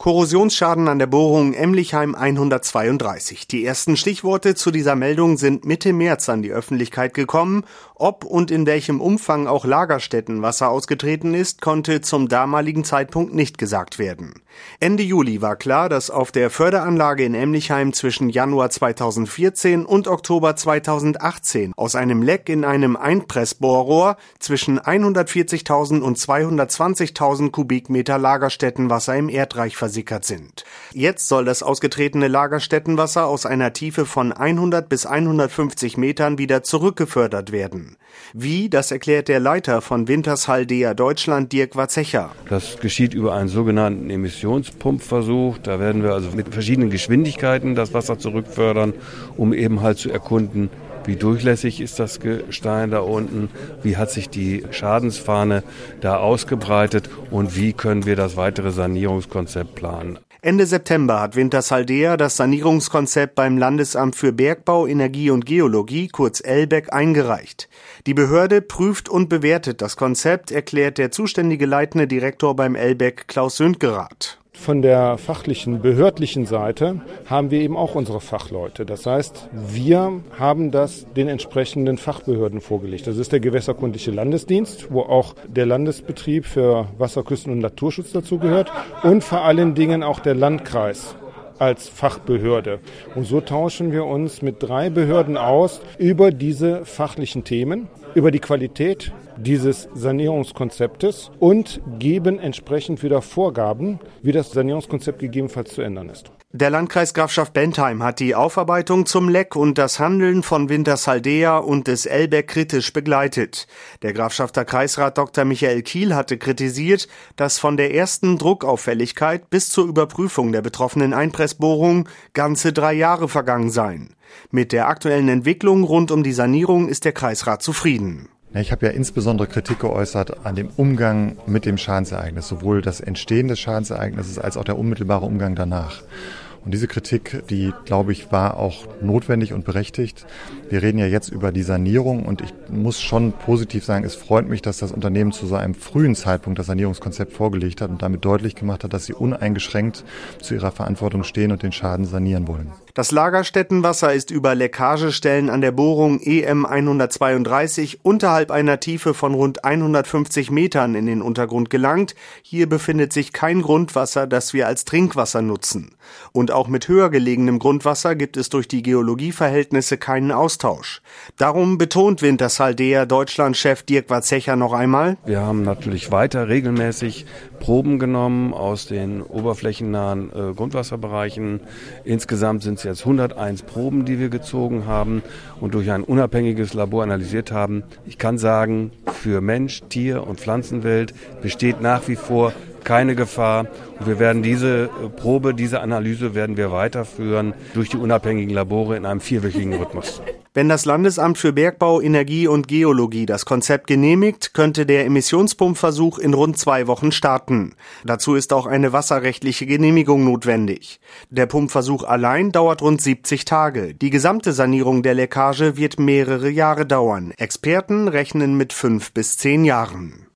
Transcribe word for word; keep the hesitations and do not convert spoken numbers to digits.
Korrosionsschaden an der Bohrung Emlichheim hundertzweiunddreißig. Die ersten Stichworte zu dieser Meldung sind Mitte März an die Öffentlichkeit gekommen. Ob und in welchem Umfang auch Lagerstättenwasser ausgetreten ist, konnte zum damaligen Zeitpunkt nicht gesagt werden. Ende Juli war klar, dass auf der Förderanlage in Emlichheim zwischen Januar zweitausendvierzehn und Oktober zweitausendachtzehn aus einem Leck in einem Einpressbohrrohr zwischen hundertvierzigtausend und zweihundertzwanzigtausend Kubikmeter Lagerstättenwasser im Erdreich versickert sind. Jetzt soll das ausgetretene Lagerstättenwasser aus einer Tiefe von hundert bis hundertfünfzig Metern wieder zurückgefördert werden. Wie, das erklärt der Leiter von Wintershall D E A Deutschland, Dirk Watzecher. Das geschieht über einen sogenannten Emissionspumpversuch. Da werden wir also mit verschiedenen Geschwindigkeiten das Wasser zurückfördern, um eben halt zu erkunden, wie durchlässig ist das Gestein da unten, wie hat sich die Schadensfahne da ausgebreitet und wie können wir das weitere Sanierungskonzept planen. Ende September hat Wintershall D E A das Sanierungskonzept beim Landesamt für Bergbau, Energie und Geologie, kurz L B E G, eingereicht. Die Behörde prüft und bewertet das Konzept, erklärt der zuständige leitende Direktor beim L B E G, Klaus Sündgerath. Von der fachlichen, behördlichen Seite haben wir eben auch unsere Fachleute. Das heißt, wir haben das den entsprechenden Fachbehörden vorgelegt. Das ist der Gewässerkundliche Landesdienst, wo auch der Landesbetrieb für Wasser-, Küsten- und Naturschutz dazugehört und vor allen Dingen auch der Landkreis als Fachbehörde. Und so tauschen wir uns mit drei Behörden aus über diese fachlichen Themen, über die Qualität dieses Sanierungskonzeptes und geben entsprechend wieder Vorgaben, wie das Sanierungskonzept gegebenenfalls zu ändern ist. Der Landkreis Grafschaft-Bentheim hat die Aufarbeitung zum Leck und das Handeln von Wintershall D E A und des L B E G kritisch begleitet. Der Grafschafter Kreisrat Doktor Michael Kiel hatte kritisiert, dass von der ersten Druckauffälligkeit bis zur Überprüfung der betroffenen Einpressbohrung ganze drei Jahre vergangen seien. Mit der aktuellen Entwicklung rund um die Sanierung ist der Kreisrat zufrieden. Ich habe ja insbesondere Kritik geäußert an dem Umgang mit dem Schadensereignis, sowohl das Entstehen des Schadensereignisses als auch der unmittelbare Umgang danach. Und diese Kritik, die, glaube ich, war auch notwendig und berechtigt. Wir reden ja jetzt über die Sanierung und ich muss schon positiv sagen, es freut mich, dass das Unternehmen zu so einem frühen Zeitpunkt das Sanierungskonzept vorgelegt hat und damit deutlich gemacht hat, dass sie uneingeschränkt zu ihrer Verantwortung stehen und den Schaden sanieren wollen. Das Lagerstättenwasser ist über Leckagestellen an der Bohrung E M hundertzweiunddreißig unterhalb einer Tiefe von rund hundertfünfzig Metern in den Untergrund gelangt. Hier befindet sich kein Grundwasser, das wir als Trinkwasser nutzen. Und auch mit höher gelegenem Grundwasser gibt es durch die Geologieverhältnisse keinen Austausch. Darum betont Wintershall D E A Deutschland-Chef Dirk Watzecher noch einmal: Wir haben natürlich weiter regelmäßig Proben genommen aus den oberflächennahen äh, Grundwasserbereichen. Insgesamt sind es jetzt hunderteins Proben, die wir gezogen haben und durch ein unabhängiges Labor analysiert haben. Ich kann sagen, für Mensch, Tier und Pflanzenwelt besteht nach wie vor keine Gefahr. Und wir werden diese Probe, diese Analyse werden wir weiterführen durch die unabhängigen Labore in einem vierwöchigen Rhythmus. Wenn das Landesamt für Bergbau, Energie und Geologie das Konzept genehmigt, könnte der Emissionspumpversuch in rund zwei Wochen starten. Dazu ist auch eine wasserrechtliche Genehmigung notwendig. Der Pumpversuch allein dauert rund siebzig Tage. Die gesamte Sanierung der Leckage wird mehrere Jahre dauern. Experten rechnen mit fünf bis zehn Jahren.